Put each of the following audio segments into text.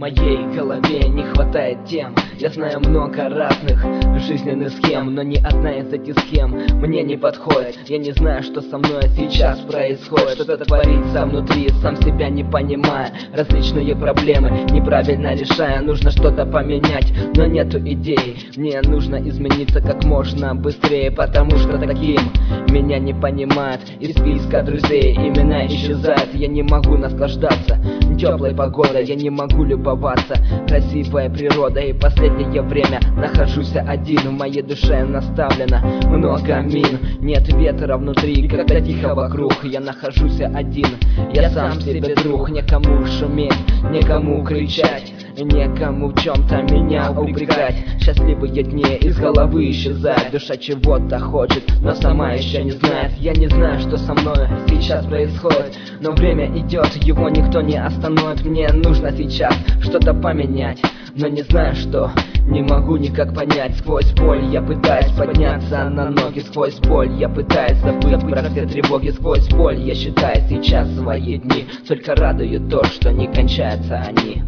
Моей голове не хватает тем. Я знаю много разных жизненных схем, но ни одна из этих схем мне не подходит. Я не знаю, что со мной сейчас происходит. Что-то творится внутри, сам себя не понимая. Различные проблемы неправильно решая. Нужно что-то поменять, но нету идей. Мне нужно измениться как можно быстрее, потому что таким меня не понимают. Из списка друзей имена исчезают. Я не могу наслаждаться теплой погодой, я не могу любоваться красивой природой. И последнее время нахожусь один, в моей душе наставлено много мин. Нет ветра внутри, когда тихо вокруг. Я нахожусь один, я сам себе друг. Некому шуметь, некому кричать, некому в чем-то меня упрекать. Счастливые дни из головы исчезают. Душа чего-то хочет, но сама еще не знает. Я не знаю, что со мной сейчас происходит, но время идет, его никто не остановит. Мне нужно сейчас что-то поменять, но не знаю что, не могу никак понять. Сквозь боль я пытаюсь подняться на ноги. Сквозь боль я пытаюсь забыть про все тревоги. Сквозь боль я считаю сейчас свои дни. Только радует то, что не кончаются они.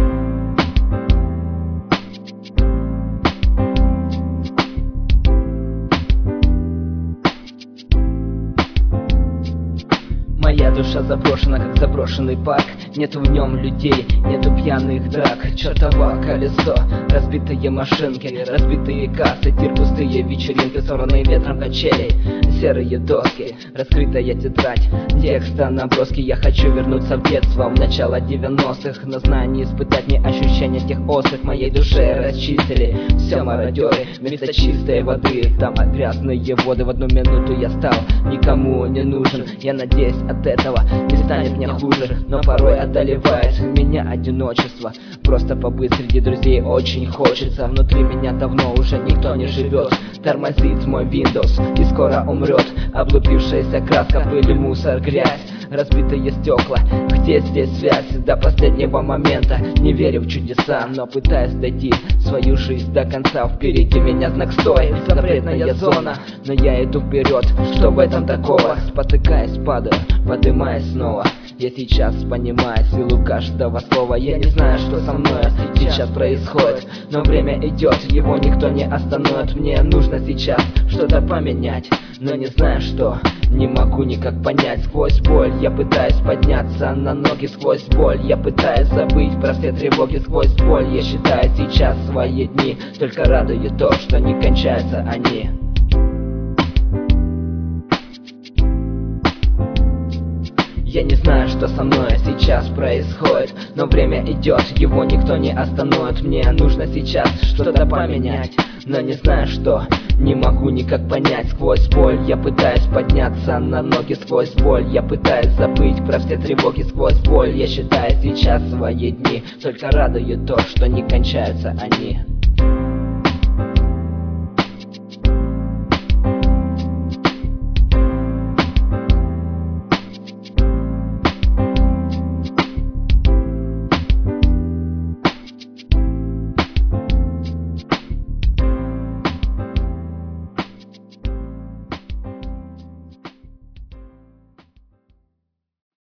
Моя душа заброшена, как заброшенный парк. Нету в нем людей, нету пьяных драк. Чертово колесо, разбитые машинки, разбитые кассы, тир, пустые вечеринки, сорванные ветром качелей, серые доски, раскрытая тетрадь, текста наброски. Я хочу вернуться в детство, в начало 90-х, но знаю, не испытать мне ощущения тех острых. Моей душе расчистили все мародеры, вместо чистой воды там грязные воды. В одну минуту я стал никому не нужен. Я надеюсь, от этого не станет мне хуже, но порой одолевает меня одиночество. Просто побыть среди друзей очень хочется. Внутри меня давно уже никто не живет. Тормозит мой Windows и скоро умрет. Облупившаяся краска, пыль, мусор, грязь, разбитые стекла. Где здесь связь до последнего момента? Не верю в чудеса, но пытаюсь дойти свою жизнь до конца. Впереди меня знак «Стой», запретная зона, но я иду вперед. Что в этом такого? Спотыкаясь, падаю, поднимаясь снова. Я сейчас понимаю силу каждого слова. Я не знаю, что со мной сейчас происходит, но время идет, его никто не остановит. Мне нужно сейчас что-то поменять, но не знаю что, не могу никак понять. Сквозь боль я пытаюсь подняться на ноги. Сквозь боль я пытаюсь забыть про все тревоги. Сквозь боль я считаю сейчас свои дни. Только радует то, что не кончаются они. Я не знаю, что со мной сейчас происходит, но время идет, его никто не остановит. Мне нужно сейчас что-то поменять, но не знаю что, не могу никак понять. Сквозь боль я пытаюсь подняться на ноги. Сквозь боль я пытаюсь забыть про все тревоги. Сквозь боль я считаю сейчас свои дни. Только радует то, что не кончаются они.